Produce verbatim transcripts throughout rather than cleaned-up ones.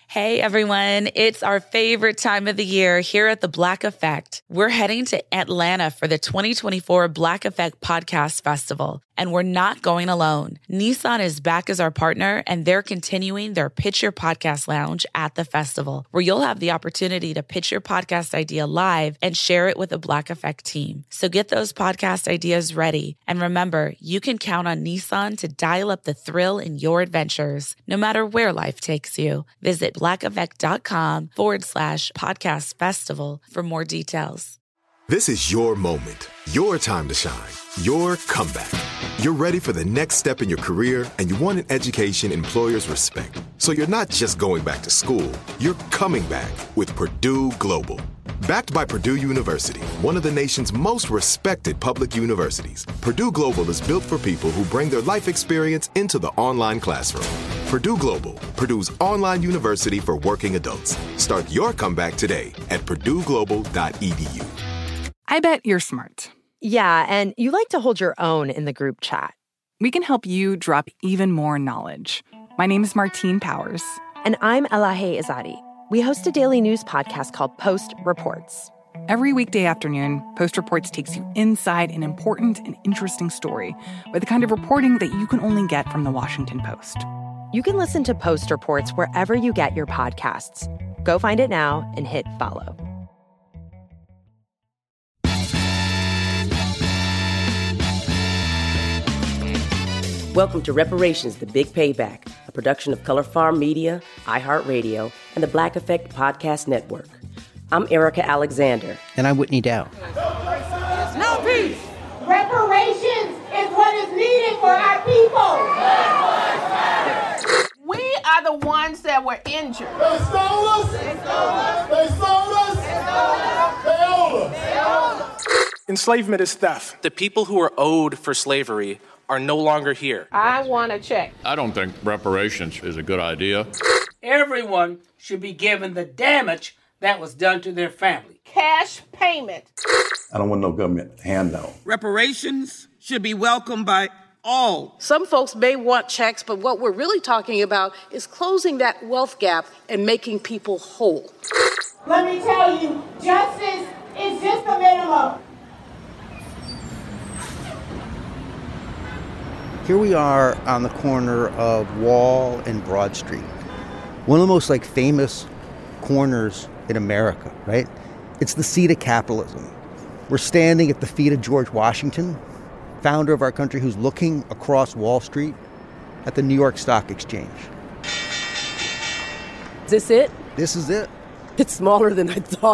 Hey everyone, it's our favorite time of the year here at The Black Effect. We're heading to Atlanta for the twenty twenty-four Black Effect Podcast Festival, and we're not going alone. Nissan is back as our partner, and they're continuing their Pitch Your Podcast Lounge at the festival, where you'll have the opportunity to pitch your podcast idea live and share it with the Black Effect team. So get those podcast ideas ready, and remember, you can count on Nissan to dial up the thrill in your adventures, no matter where life takes you. Visit blackeffect.com forward slash podcast festival for more details. This is your moment, your time to shine, your comeback. You're ready for the next step in your career, and you want an education employers respect. So you're not just going back to school, you're coming back with Purdue Global. Backed by Purdue University, one of the nation's most respected public universities, Purdue Global is built for people who bring their life experience into the online classroom. Purdue Global, Purdue's online university for working adults. Start your comeback today at purdue global dot e d u. I bet you're smart. Yeah, and you like to hold your own in the group chat. We can help you drop even more knowledge. My name is Martine Powers. And I'm Elahe Izadi. We host a daily news podcast called Post Reports. Every weekday afternoon, Post Reports takes you inside an important and interesting story with the kind of reporting that you can only get from the Washington Post. You can listen to Post Reports wherever you get your podcasts. Go find it now and hit follow. Welcome to Reparations, The Big Payback, a production of Color Farm Media, iHeartRadio, and the Black Effect Podcast Network. I'm Erica Alexander. And I'm Whitney Dow. No peace! Reparations is what is needed for our people. We are the ones that were injured. They stole us. They stole us. They sold us. They sold us. They owned us. They owned us. Enslavement is theft. The people who are owed for slavery are no longer here. I want to check. I don't think reparations is a good idea. Everyone should be given the damage that was done to their family. Cash payment. I don't want no government handout. Reparations should be welcomed by all. Some folks may want checks, but what we're really talking about is closing that wealth gap and making people whole. Let me tell you, justice is just the minimum. Here we are on the corner of Wall and Broad Street. One of the most like famous corners in America, right? It's the seat of capitalism. We're standing at the feet of George Washington, founder of our country, who's looking across Wall Street at the New York Stock Exchange. Is this it? This is it. It's smaller than I thought.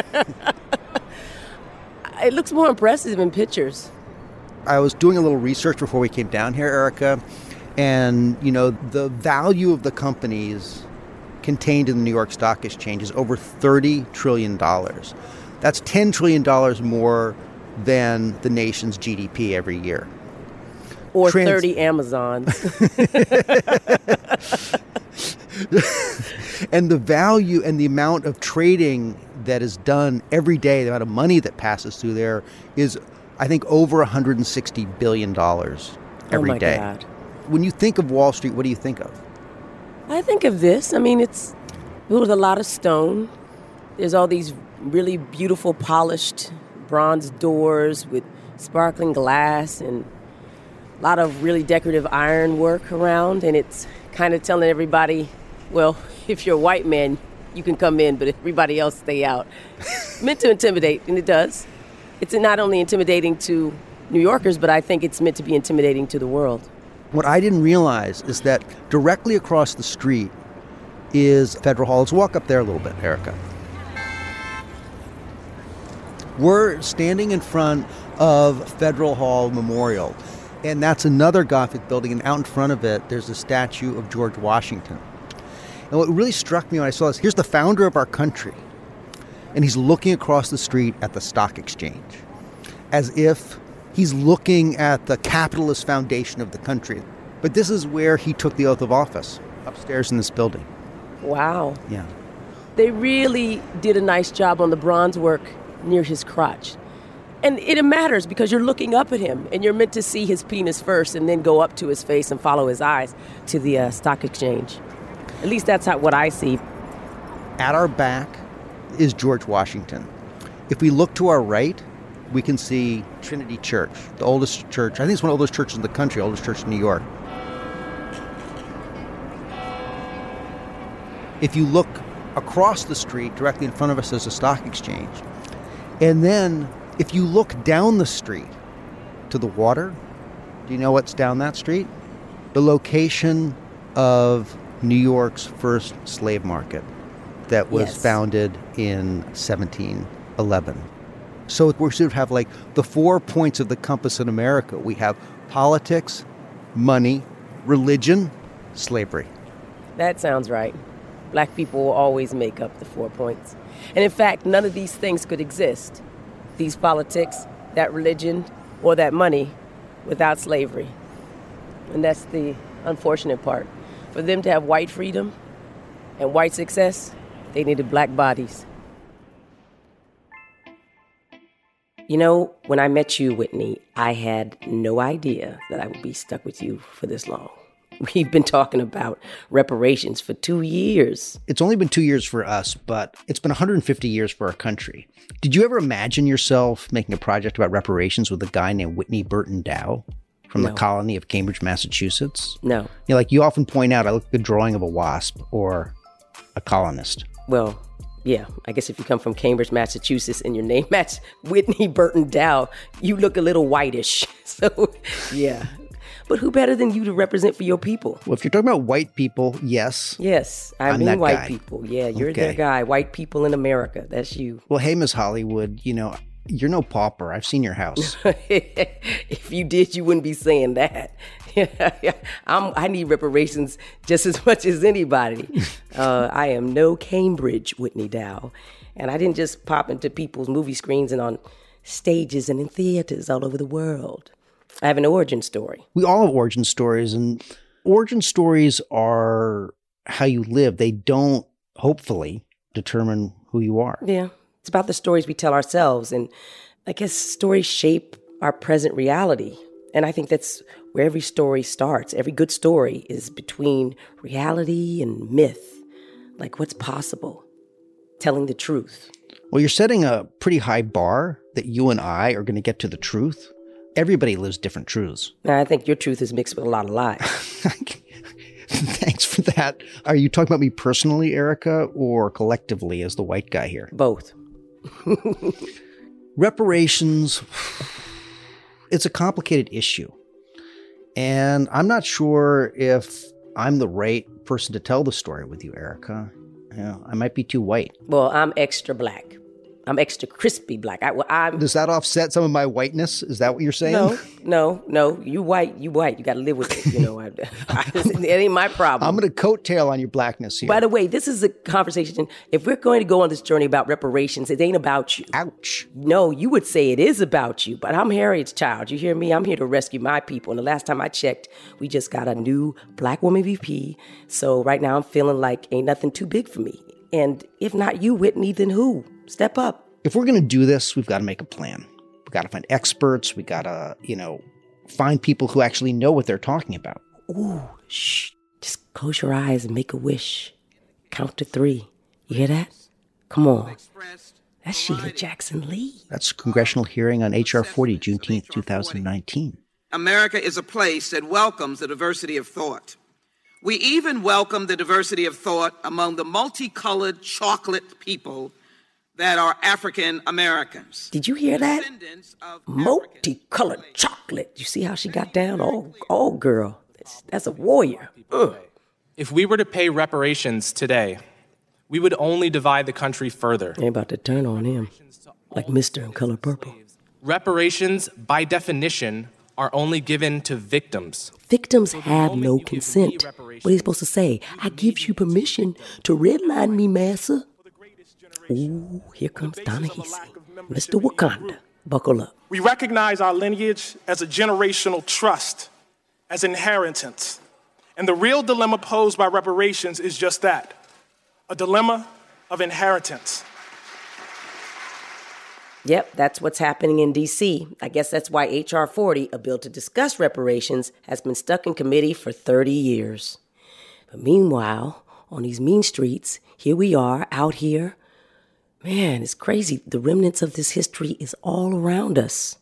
It looks more impressive in pictures. I was doing a little research before we came down here, Erica, and, you know, the value of the companies contained in the New York Stock Exchange is over thirty trillion dollars. That's ten trillion dollars more than the nation's G D P every year. Or Trans- thirty Amazons. And the value and the amount of trading that is done every day, the amount of money that passes through there is, I think, over one hundred sixty billion dollars every oh my day. God. When you think of Wall Street, what do you think of? I think of this. I mean, it's built with a lot of stone. There's all these really beautiful polished bronze doors with sparkling glass and a lot of really decorative ironwork around. And it's kind of telling everybody, well, if you're a white man, you can come in, but everybody else stay out. Meant to intimidate, and it does. It's not only intimidating to New Yorkers, but I think it's meant to be intimidating to the world. What I didn't realize is that directly across the street is Federal Hall. Let's walk up there a little bit, Erica. We're standing in front of Federal Hall Memorial, and that's another Gothic building, and out in front of it, there's a statue of George Washington. And what really struck me when I saw this, here's the founder of our country, and he's looking across the street at the stock exchange, as if he's looking at the capitalist foundation of the country. But this is where he took the oath of office, upstairs in this building. Wow. Yeah. They really did a nice job on the bronze work near his crotch. And it matters because you're looking up at him, and you're meant to see his penis first and then go up to his face and follow his eyes to the uh, stock exchange. At least that's how, what I see At our back is George Washington. If we look to our right, we can see Trinity Church, the oldest church. I think it's one of the oldest churches in the country, oldest church in New York. If you look across the street, directly in front of us is a stock exchange. And then if you look down the street to the water, do you know what's down that street? The location of New York's first slave market that was Yes. founded in seventeen eleven. So we sort of have like the four points of the compass in America. We have politics, money, religion, slavery. That sounds right. Black people will always make up the four points. And in fact, none of these things could exist, these politics, that religion, or that money, without slavery. And that's the unfortunate part. For them to have white freedom and white success, they needed black bodies. You know, when I met you, Whitney, I had no idea that I would be stuck with you for this long. We've been talking about reparations for two years. It's only been two years for us, but it's been one hundred fifty years for our country. Did you ever imagine yourself making a project about reparations with a guy named Whitney Burton Dow from No. the colony of Cambridge, Massachusetts? No. You know, like you often point out, I look like a drawing of a wasp or a colonist. Well, yeah, I guess if you come from Cambridge, Massachusetts, and your name matches Whitney Burton Dow, you look a little whitish. So, yeah. But who better than you to represent for your people? Well, if you're talking about white people, yes. Yes, I I'm mean that white guy. people. Yeah, you're Okay. the guy. White people in America. That's you. Well, hey, Miss Hollywood, you know, you're no pauper. I've seen your house. If you did, you wouldn't be saying that. I'm, I need reparations just as much as anybody. Uh, I am no Cambridge Whitney Dow. And I didn't just pop into people's movie screens and on stages and in theaters all over the world. I have an origin story. We all have origin stories, and origin stories are how you live. They don't, hopefully, determine who you are. Yeah, it's about the stories we tell ourselves. And I guess stories shape our present reality. And I think that's where every story starts. Every good story is between reality and myth. Like what's possible, telling the truth. Well, you're setting a pretty high bar that you and I are going to get to the truth. Everybody lives different truths. Now, I think your truth is mixed with a lot of lies. Thanks for that. Are you talking about me personally, Erica, or collectively as the white guy here? Both. Reparations, it's a complicated issue. And I'm not sure if I'm the right person to tell the story with you, Erica. You know, I might be too white. Well, I'm extra black. I'm extra crispy black. I, well, I'm, Does that offset some of my whiteness? Is that what you're saying? No, no, no. You white, you white. You got to live with it. You know, I, I, it ain't my problem. I'm going to coattail on your blackness here. By the way, this is a conversation. If we're going to go on this journey about reparations, it ain't about you. Ouch. No, you would say it is about you, but I'm Harriet's child. You hear me? I'm here to rescue my people. And the last time I checked, we just got a new black woman V P. So right now I'm feeling like ain't nothing too big for me. And if not you, Whitney, then who? Step up. If we're going to do this, we've got to make a plan. We've got to find experts. We got to, you know, find people who actually know what they're talking about. Ooh, shh. Just close your eyes and make a wish. Count to three. You hear that? Come on. That's Sheila Jackson Lee. That's a congressional hearing on H R forty, Juneteenth, two thousand nineteen. America is a place that welcomes the diversity of thought. We even welcome the diversity of thought among the multicolored chocolate people that are African Americans. Did you hear that? Multicolored chocolate. You see how she got down? Oh, oh, girl. That's, that's a warrior. Ugh. If we were to pay reparations today, we would only divide the country further. Ain't about to turn on him, like Mister in Color Purple. Reparations, by definition, are only given to victims. Victims have no consent. What are you supposed to say? I give you permission to redline me, massa. Ooh, here comes Ta-Nehisi, Mister Wakanda. Buckle up. We recognize our lineage as a generational trust, as inheritance. And the real dilemma posed by reparations is just that, a dilemma of inheritance. Yep, that's what's happening in D C. I guess that's why H R forty, a bill to discuss reparations, has been stuck in committee for thirty years. But meanwhile, on these mean streets. Here we are, out here. Man, it's crazy. The remnants of this history is all around us.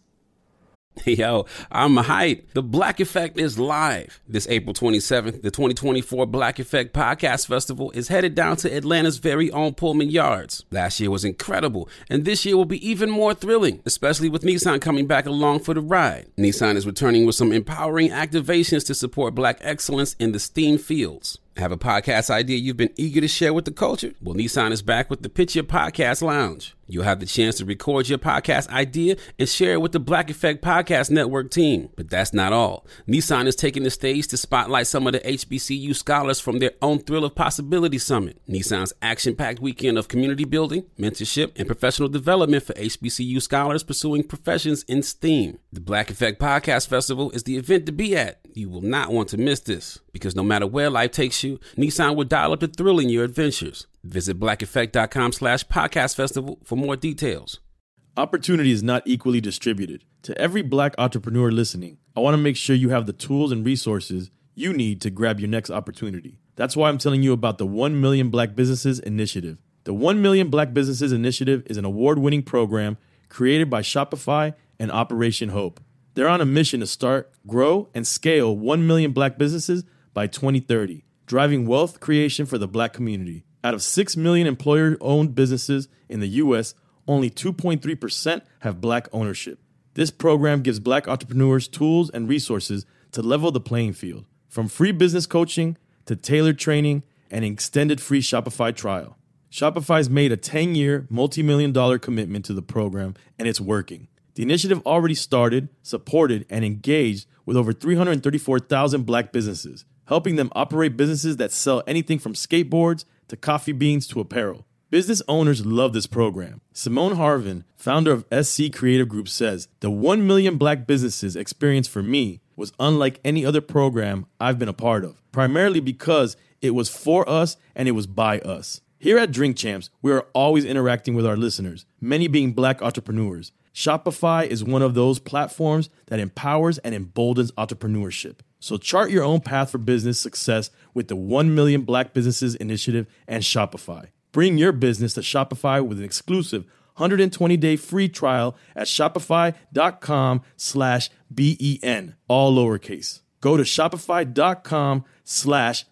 Yo, I'm hyped. The Black Effect is live. This April twenty-seventh, the twenty twenty-four Black Effect Podcast Festival is headed down to Atlanta's very own Pullman Yards. Last year was incredible, and this year will be even more thrilling, especially with Nissan coming back along for the ride. Nissan is returning with some empowering activations to support Black excellence in the STEAM fields. Have a podcast idea you've been eager to share with the culture? Well, Nissan is back with the Pitch Your Podcast Lounge. You'll have the chance to record your podcast idea and share it with the Black Effect Podcast Network team. But that's not all. Nissan is taking the stage to spotlight some of the H B C U scholars from their own Thrill of Possibility Summit, Nissan's action-packed weekend of community building, mentorship, and professional development for H B C U scholars pursuing professions in STEAM. The Black Effect Podcast Festival is the event to be at. You will not want to miss this, because no matter where life takes you, Nissan will dial up the thrill in your adventures. Visit blackeffect.com slash podcast festival for more details. Opportunity is not equally distributed. To every Black entrepreneur listening, I want to make sure you have the tools and resources you need to grab your next opportunity. That's why I'm telling you about the one million Black Businesses Initiative. The one million Black Businesses Initiative is an award-winning program created by Shopify and Operation Hope. They're on a mission to start, grow, and scale one million Black businesses by twenty thirty, driving wealth creation for the Black community. Out of six million employer-owned businesses in the U S, only two point three percent have Black ownership. This program gives Black entrepreneurs tools and resources to level the playing field, from free business coaching to tailored training and an extended free Shopify trial. Shopify's made a ten-year, multi-million dollar commitment to the program, and it's working. The initiative already started, supported, and engaged with over three hundred thirty-four thousand Black businesses, helping them operate businesses that sell anything from skateboards to coffee beans to apparel. Business owners love this program. Simone Harvin, founder of S C Creative Group, says, "The one million Black businesses experience for me was unlike any other program I've been a part of, primarily because it was for us and it was by us." Here at Drink Champs, we are always interacting with our listeners, many being Black entrepreneurs. Shopify is one of those platforms that empowers and emboldens entrepreneurship. So chart your own path for business success with the one million Black Businesses Initiative and Shopify. Bring your business to Shopify with an exclusive one hundred twenty day free trial at shopify.com slash B-E-N, all lowercase. Go to shopify.com slash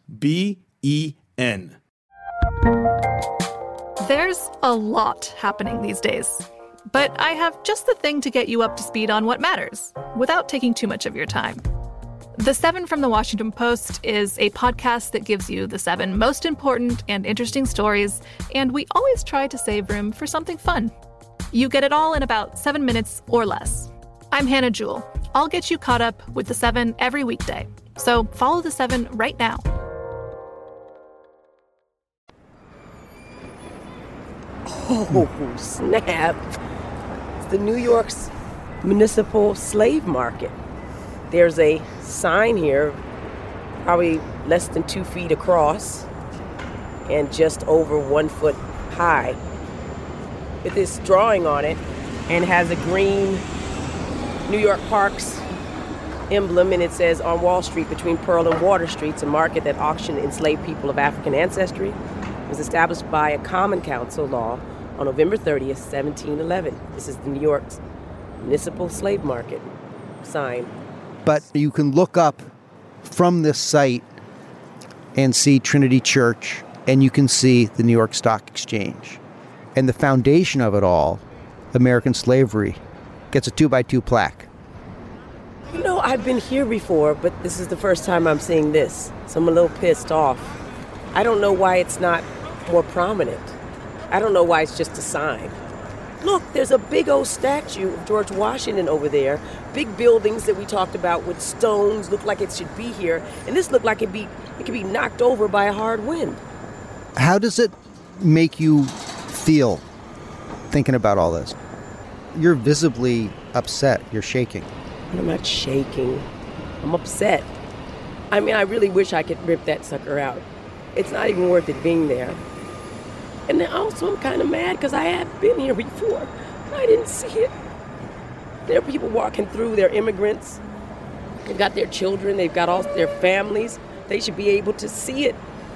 B-E-N. There's a lot happening these days, but I have just the thing to get you up to speed on what matters without taking too much of your time. The Seven from the Washington Post is a podcast that gives you the seven most important and interesting stories, and we always try to save room for something fun. You get it all in about seven minutes or less. I'm Hannah Jewell. I'll get you caught up with the Seven every weekday. So follow the Seven right now. Oh, snap. It's the New York's municipal slave market. There's a sign here, probably less than two feet across and just over one foot high, with this drawing on it, and has a green New York Parks emblem, and it says, "On Wall Street between Pearl and Water Streets, a market that auctioned enslaved people of African ancestry was established by a Common Council law on November thirtieth, seventeen eleven. This is the New York's municipal slave market sign. But you can look up from this site and see Trinity Church, and you can see the New York Stock Exchange. And the foundation of it all, American slavery, gets a two-by-two plaque. You know, I've been here before, but this is the first time I'm seeing this, so I'm a little pissed off. I don't know why it's not more prominent. I don't know why it's just a sign. Look, there's a big old statue of George Washington over there. Big buildings that we talked about with stones look like it should be here, and this looked like it be it could be knocked over by a hard wind. How does it make you feel thinking about all this? You're visibly upset. You're shaking. I'm not shaking. I'm upset. I mean, I really wish I could rip that sucker out. It's not even worth it being there. And then also I'm kind of mad because I have been here before. I didn't see it. There are people walking through, they're immigrants. They've got their children, they've got all their families. They should be able to see it.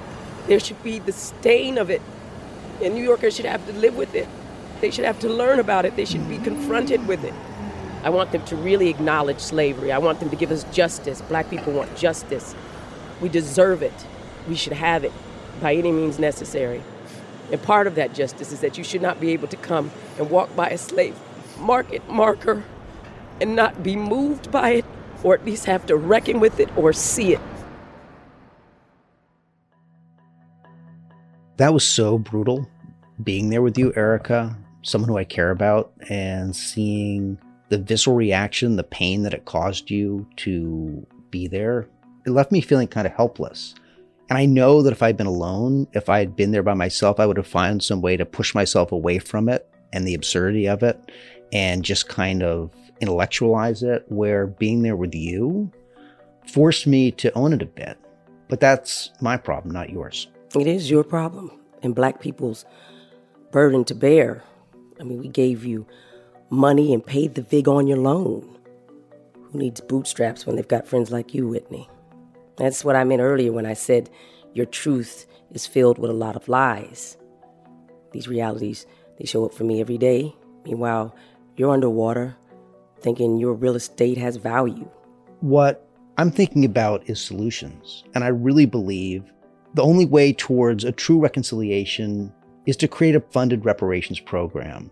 There should be the stain of it, and New Yorkers should have to live with it. They should have to learn about it. They should be confronted with it. I want them to really acknowledge slavery. I want them to give us justice. Black people want justice. We deserve it. We should have it by any means necessary. And part of that justice is that you should not be able to come and walk by a slave market marker and not be moved by it, or at least have to reckon with it or see it. That was so brutal, being there with you, Erica, someone who I care about, and seeing the visceral reaction, the pain that it caused you to be there. It left me feeling kind of helpless. And I know that if I'd been alone, if I had been there by myself, I would have found some way to push myself away from it and the absurdity of it and just kind of intellectualize it, where being there with you forced me to own it a bit. But that's my problem, not yours. It is your problem and Black people's burden to bear. I mean, we gave you money and paid the vig on your loan. Who needs bootstraps when they've got friends like you, Whitney? That's what I meant earlier when I said your truth is filled with a lot of lies. These realities, they show up for me every day. Meanwhile, you're underwater thinking your real estate has value. What I'm thinking about is solutions. And I really believe the only way towards a true reconciliation is to create a funded reparations program.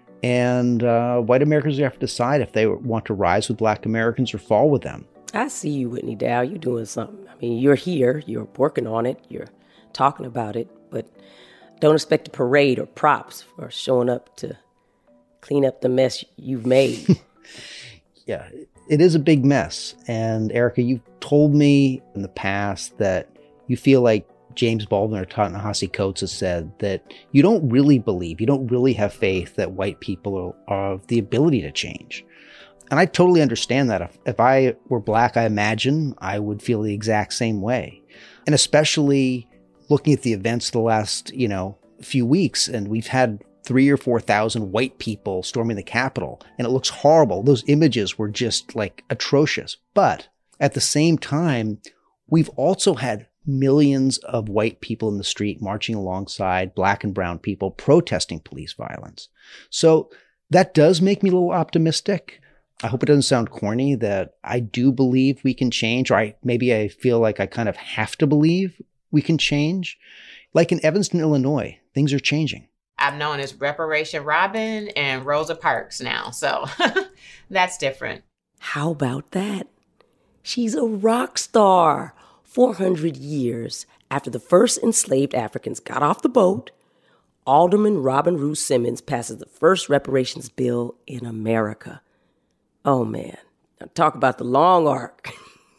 And uh, white Americans have to decide if they want to rise with Black Americans or fall with them. I see you, Whitney Dow. You're doing something. I mean, you're here. You're working on it. You're talking about it. But don't expect a parade or props for showing up to clean up the mess you've made. Yeah, it is a big mess. And Erica, you've told me in the past that you feel like James Baldwin or Ta-Nehisi Coates has said that you don't really believe, you don't really have faith that white people are, have the ability to change. And I totally understand that. If, if I were Black, I imagine I would feel the exact same way. And especially looking at the events of the last, you know, few weeks, and we've had three or four thousand white people storming the Capitol, and it looks horrible. Those images were just like atrocious. But at the same time, we've also had millions of white people in the street marching alongside Black and brown people protesting police violence. So that does make me a little optimistic. I hope it doesn't sound corny that I do believe we can change, or I, maybe I feel like I kind of have to believe we can change. Like in Evanston, Illinois, things are changing. I'm known as Reparation Robin and Rosa Parks now, so that's different. How about that? She's a rock star. four hundred years after the first enslaved Africans got off the boat, Alderman Robin Rue Simmons passes the first reparations bill in America. Oh, man. Now talk about the long arc.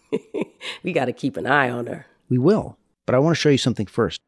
We got to keep an eye on her. We will, but I want to show you something first.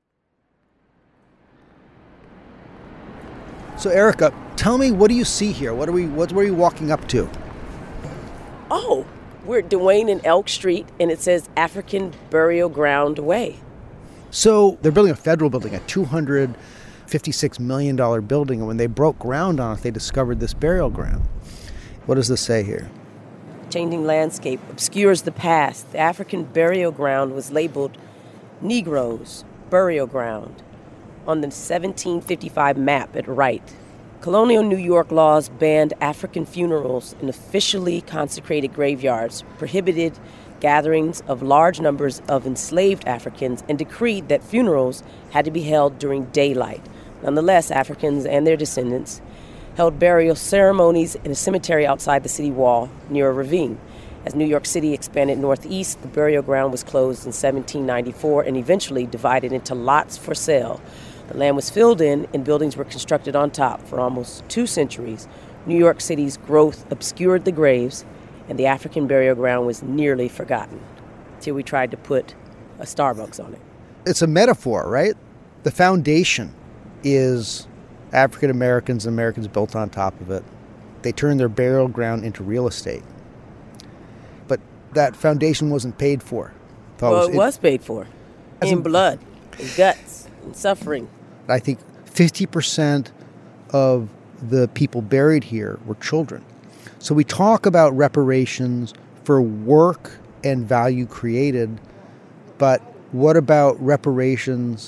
So, Erica, tell me, what do you see here? What are we? What were you walking up to? Oh, we're at Duane and Elk Street, and it says African Burial Ground Way. So they're building a federal building, a two hundred fifty-six million dollars building, and when they broke ground on it, they discovered this burial ground. What does this say here? Changing landscape obscures the past. The African burial ground was labeled Negroes Burial Ground on the seventeen fifty-five map at Wright. Colonial New York laws banned African funerals in officially consecrated graveyards, prohibited gatherings of large numbers of enslaved Africans, and decreed that funerals had to be held during daylight. Nonetheless, Africans and their descendants held burial ceremonies in a cemetery outside the city wall near a ravine. As New York City expanded northeast, the burial ground was closed in seventeen ninety-four and eventually divided into lots for sale. The land was filled in and buildings were constructed on top. For almost two centuries, New York City's growth obscured the graves, and the African burial ground was nearly forgotten till we tried to put a Starbucks on it. It's a metaphor, right? The foundation is African Americans and Americans built on top of it. They turned their burial ground into real estate. But that foundation wasn't paid for. Well, it was, it was paid for. In blood, in guts, in suffering. I think fifty percent of the people buried here were children. So we talk about reparations for work and value created, but what about reparations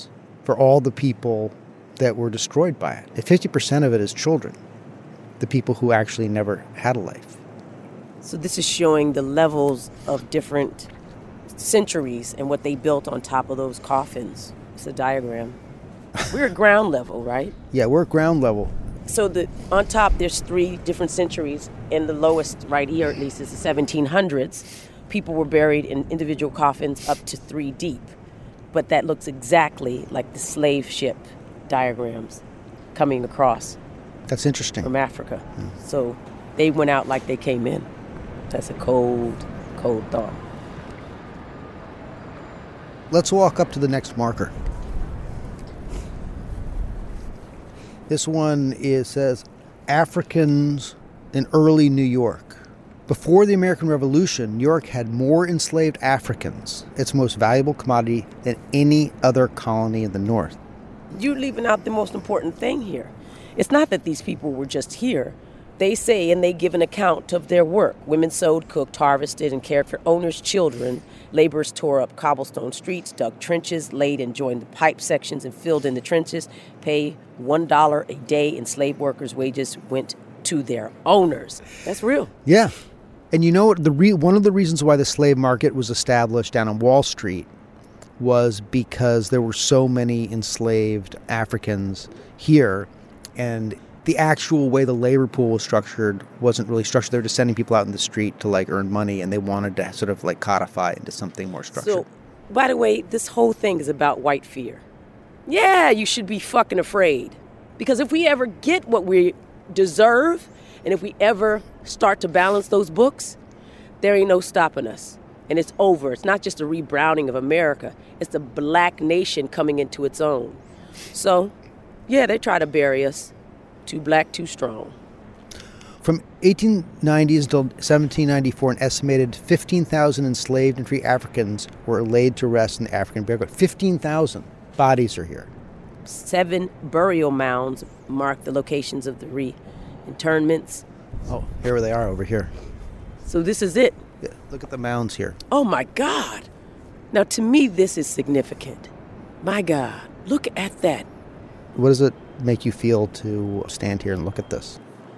for all the people that were destroyed by it. And fifty percent of it is children, the people who actually never had a life. So this is showing the levels of different centuries and what they built on top of those coffins. It's a diagram. We're at ground level, right? Yeah, we're at ground level. So the on top, there's three different centuries, and the lowest right here, at least, is the seventeen hundreds. People were buried in individual coffins up to three deep. But that looks exactly like the slave ship diagrams coming across. That's interesting. From Africa. Mm. So they went out like they came in. That's a cold, cold thought. Let's walk up to the next marker. This one is says Africans in early New York. Before the American Revolution, New York had more enslaved Africans, its most valuable commodity, than any other colony in the North. You're leaving out the most important thing here. It's not that these people were just here. They say and they give an account of their work. Women sewed, cooked, harvested, and cared for owners' children. Laborers tore up cobblestone streets, dug trenches, laid and joined the pipe sections, and filled in the trenches. Pay one dollar a day, and slave workers' wages went to their owners. That's real. Yeah. And you know what? The re- one of the reasons why the slave market was established down on Wall Street was because there were so many enslaved Africans here, and the actual way the labor pool was structured wasn't really structured. They were just sending people out in the street to like earn money, and they wanted to sort of like codify it into something more structured. So, by the way, this whole thing is about white fear. Yeah, you should be fucking afraid. Because if we ever get what we deserve, and if we ever start to balance those books, there ain't no stopping us. And it's over. It's not just a rebrowning of America. It's the black nation coming into its own. So, yeah, they try to bury us. Too black, too strong. From eighteen nineties until seventeen ninety-four, an estimated fifteen thousand enslaved and free Africans were laid to rest in the African burial ground. fifteen thousand bodies are here. Seven burial mounds mark the locations of the re-internments. Oh, here they are over here. So this is it. Yeah, look at the mounds here. Oh, my God. Now, to me, this is significant. My God, look at that. What does it make you feel to stand here and look at this?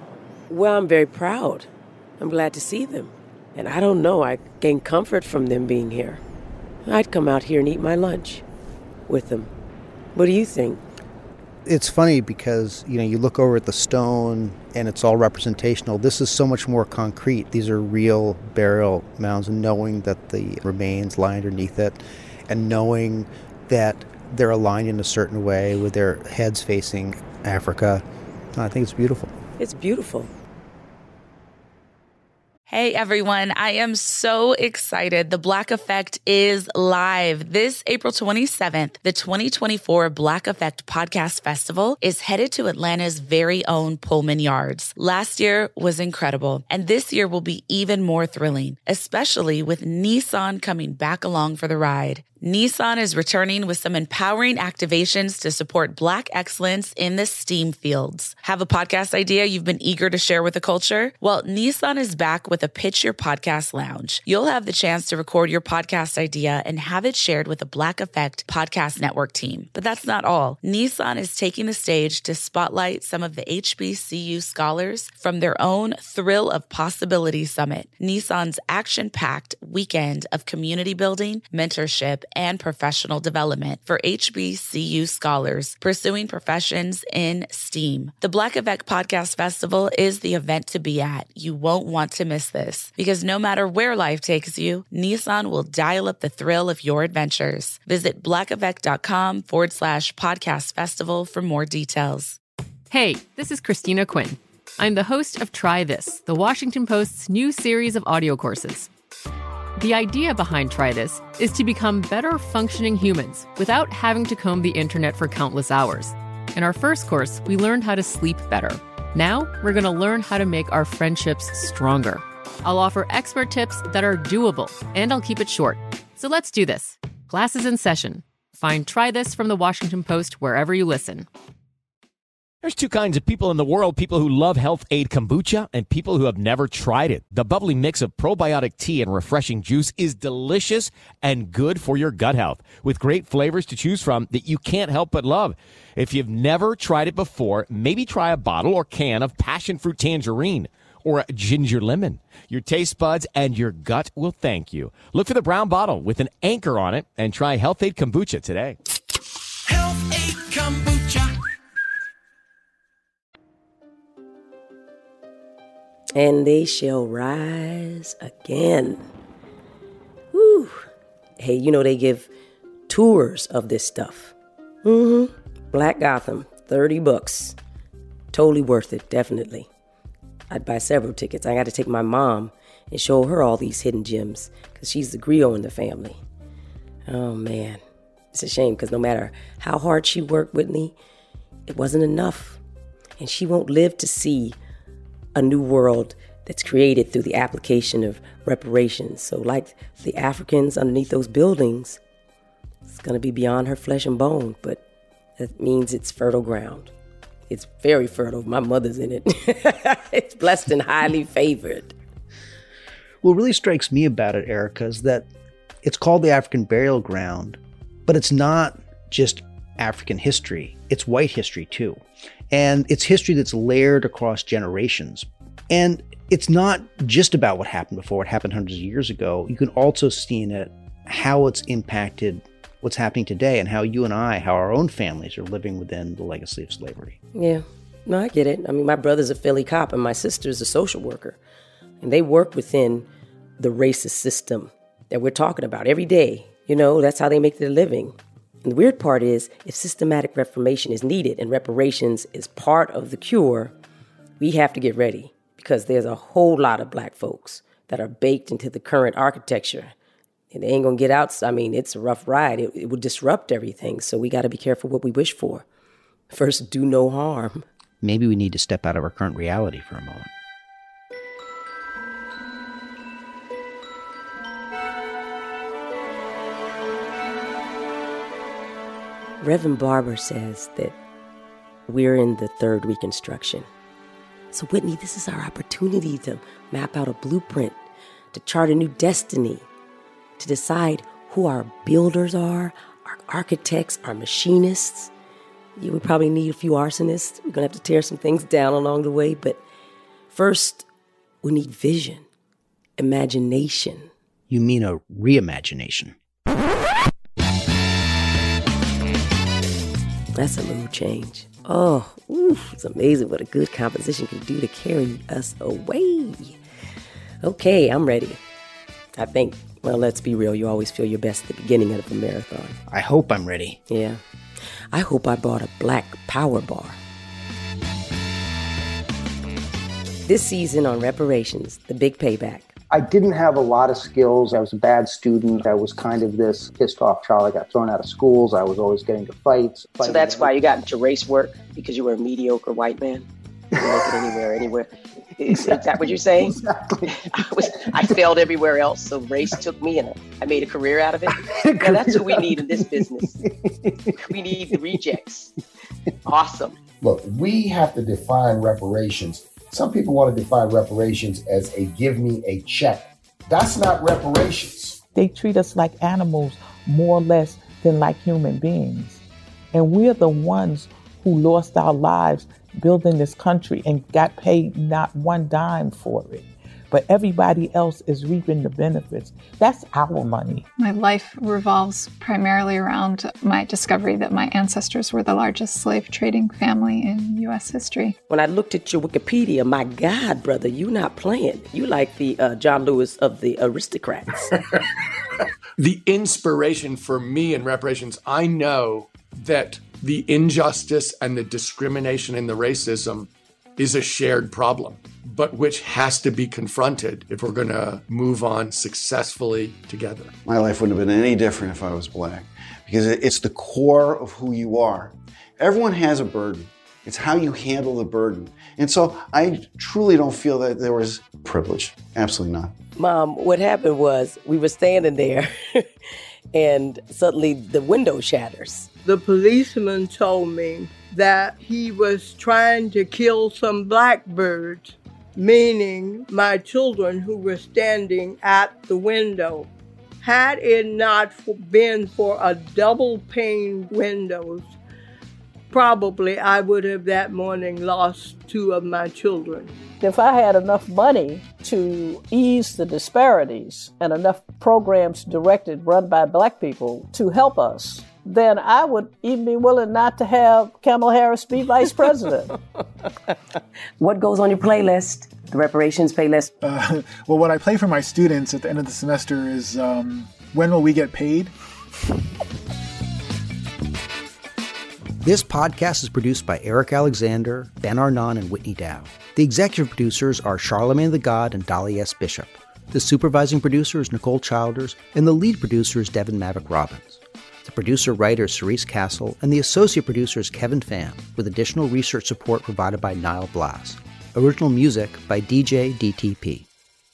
Well, I'm very proud. I'm glad to see them. And I don't know, I gain comfort from them being here. I'd come out here and eat my lunch with them. What do you think? It's funny because, you know, you look over at the stone and it's all representational. This is so much more concrete. These are real burial mounds, and knowing that the remains lie underneath it, and knowing that they're aligned in a certain way with their heads facing Africa. I think it's beautiful. It's beautiful. Hey everyone, I am so excited. The Black Effect is live. This April twenty-seventh, the twenty twenty-four Black Effect Podcast Festival is headed to Atlanta's very own Pullman Yards. Last year was incredible, and this year will be even more thrilling, especially with Nissan coming back along for the ride. Nissan is returning with some empowering activations to support Black excellence in the STEAM fields. Have a podcast idea you've been eager to share with the culture? Well, Nissan is back with a Pitch Your Podcast Lounge. You'll have the chance to record your podcast idea and have it shared with the Black Effect Podcast Network team. But that's not all. Nissan is taking the stage to spotlight some of the H B C U scholars from their own Thrill of Possibility Summit, Nissan's action-packed weekend of community building, mentorship, and professional development for H B C U scholars pursuing professions in STEAM. The Black Effect Podcast Festival is the event to be at. You won't want to miss this, because no matter where life takes you, Nissan will dial up the thrill of your adventures. Visit blackeffect.com forward slash podcast festival for more details. Hey, this is Christina Quinn. I'm the host of Try This, the Washington Post's new series of audio courses. The idea behind Try This is to become better functioning humans without having to comb the internet for countless hours. In our first course, we learned how to sleep better. Now, we're going to learn how to make our friendships stronger. I'll offer expert tips that are doable, and I'll keep it short. So let's do this. Class is in session. Find Try This from the Washington Post wherever you listen. There's two kinds of people in the world, people who love Health Aid Kombucha and people who have never tried it. The bubbly mix of probiotic tea and refreshing juice is delicious and good for your gut health, with great flavors to choose from that you can't help but love. If you've never tried it before, maybe try a bottle or can of passion fruit tangerine or a ginger lemon. Your taste buds and your gut will thank you. Look for the brown bottle with an anchor on it and try Health Aid Kombucha today. Health Aid Kombucha. And they shall rise again. Woo. Hey, you know they give tours of this stuff. Mm-hmm. Black Gotham, thirty bucks. Totally worth it, definitely. I'd buy several tickets. I got to take my mom and show her all these hidden gems because she's the griot in the family. Oh, man. It's a shame because no matter how hard she worked, Whitney, it wasn't enough. And she won't live to see a new world that's created through the application of reparations. So like the Africans underneath those buildings, it's going to be beyond her flesh and bone, but that means it's fertile ground. It's very fertile. My mother's in it. It's blessed and highly favored. What really strikes me about it, Erica, is that it's called the African Burial Ground, but it's not just African history. It's white history too. And it's history that's layered across generations. And it's not just about what happened before, what happened hundreds of years ago. You can also see in it how it's impacted what's happening today and how you and I, how our own families are living within the legacy of slavery. Yeah, no, I get it. I mean, my brother's a Philly cop and my sister's a social worker. And they work within the racist system that we're talking about every day. You know, that's how they make their living. And the weird part is, if systematic reformation is needed and reparations is part of the cure, we have to get ready because there's a whole lot of black folks that are baked into the current architecture. And they ain't gonna get out. I mean, it's a rough ride. It, it will disrupt everything. So we got to be careful what we wish for. First, do no harm. Maybe we need to step out of our current reality for a moment. Reverend Barber says that we're in the third Reconstruction. So Whitney, this is our opportunity to map out a blueprint, to chart a new destiny, to decide who our builders are, our architects, our machinists. Yeah, we probably need a few arsonists. We're going to have to tear some things down along the way. But first, we need vision, imagination. You mean a reimagination? That's a mood change. Oh, oof, it's amazing what a good composition can do to carry us away. Okay, I'm ready. I think, well, let's be real. You always feel your best at the beginning of a marathon. I hope I'm ready. Yeah. I hope I brought a black power bar. This season on Reparations, The Big Payback. I didn't have a lot of skills. I was a bad student. I was kind of this pissed off child. I got thrown out of schools. I was always getting to fights. So that's why you got into race work? Because you were a mediocre white man? You didn't make it anywhere, anywhere. Is, is that what you're saying? Exactly. I, was, I failed everywhere else, so race took me and I made a career out of it. Now, that's what we need in this business. We need the rejects. Awesome. Look, we have to define reparations. Some people want to define reparations as a give me a check. That's not reparations. They treat us like animals more or less than like human beings. And we're the ones who lost our lives building this country and got paid not one dime for it. But everybody else is reaping the benefits. That's our money. My life revolves primarily around my discovery that my ancestors were the largest slave trading family in U S history. When I looked at your Wikipedia, my God, brother, you not playing. You like the uh, John Lewis of the aristocrats. The inspiration for me in reparations, I know that the injustice and the discrimination and the racism is a shared problem, but which has to be confronted if we're going to move on successfully together. My life wouldn't have been any different if I was black, because it's the core of who you are. Everyone has a burden. It's how you handle the burden. And so I truly don't feel that there was privilege. Absolutely not. Mom, what happened was we were standing there and suddenly the window shatters. The policeman told me that he was trying to kill some blackbirds, meaning my children who were standing at the window. Had it not been for a double-pane windows, probably I would have that morning lost two of my children. If I had enough money to ease the disparities and enough programs directed, run by black people to help us, then I would even be willing not to have Kamala Harris be vice president. What goes on your playlist, the reparations playlist? Uh, well, what I play for my students at the end of the semester is um, When Will We Get Paid? This podcast is produced by Eric Alexander, Ben Arnon, and Whitney Dow. The executive producers are Charlemagne the God and Dolly S. Bishop. The supervising producer is Nicole Childers, and the lead producer is Devin Maverick Robbins. The producer-writer is Cerise Castle, and the associate producer is Kevin Pham, with additional research support provided by Niall Blas. Original music by D J D T P.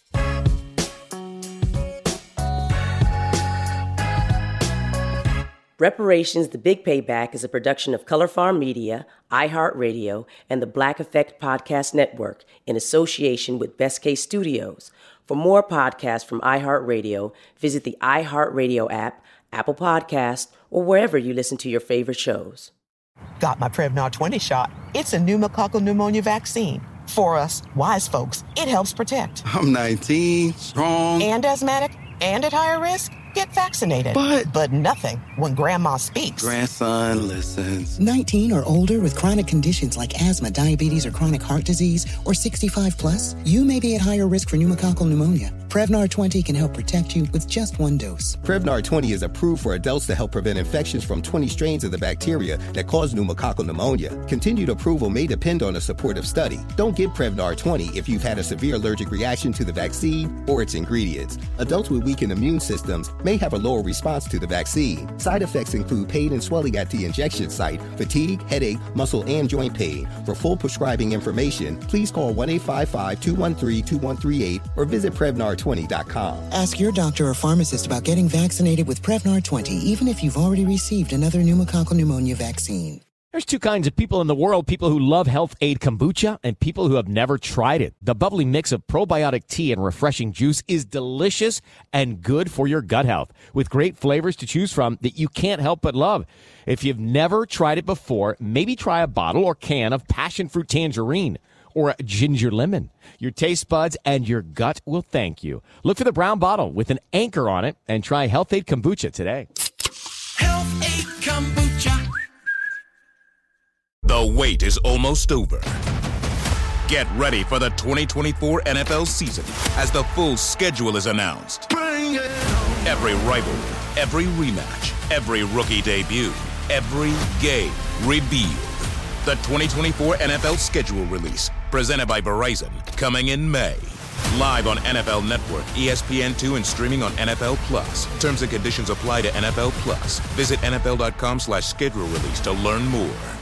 Reparations, The Big Payback is a production of Color Farm Media, iHeartRadio, and the Black Effect Podcast Network in association with Best Case Studios. For more podcasts from iHeartRadio, visit the iHeartRadio app, Apple Podcasts, or wherever you listen to your favorite shows. Got my Prevnar twenty shot. It's a pneumococcal pneumonia vaccine. For us, wise folks, it helps protect. I'm nineteen, strong. And asthmatic, and at higher risk. Get vaccinated. But... But nothing when Grandma speaks. Grandson listens. nineteen or older with chronic conditions like asthma, diabetes, or chronic heart disease, or sixty-five plus, you may be at higher risk for pneumococcal pneumonia. Prevnar twenty can help protect you with just one dose. Prevnar twenty is approved for adults to help prevent infections from twenty strains of the bacteria that cause pneumococcal pneumonia. Continued approval may depend on a supportive study. Don't get Prevnar twenty if you've had a severe allergic reaction to the vaccine or its ingredients. Adults with weakened immune systems may have a lower response to the vaccine. Side effects include pain and swelling at the injection site, fatigue, headache, muscle, and joint pain. For full prescribing information, please call one eight five five, two one three, two one three eight or visit Prevnar twenty dot com. Ask your doctor or pharmacist about getting vaccinated with Prevnar twenty, even if you've already received another pneumococcal pneumonia vaccine. There's two kinds of people in the world, people who love Health Aid Kombucha and people who have never tried it. The bubbly mix of probiotic tea and refreshing juice is delicious and good for your gut health, with great flavors to choose from that you can't help but love. If you've never tried it before, maybe try a bottle or can of passion fruit tangerine or ginger lemon. Your taste buds and your gut will thank you. Look for the brown bottle with an anchor on it and try Health Aid Kombucha today. Health Aid Kombucha. The wait is almost over. Get ready for the twenty twenty-four N F L season as the full schedule is announced. Bring it on. Every rivalry, every rematch, every rookie debut, every game revealed. The twenty twenty-four N F L schedule release, presented by Verizon, coming in May. Live on N F L Network, E S P N two, and streaming on N F L Plus. Terms and conditions apply to N F L Plus. Visit N F L dot com slash schedule release to learn more.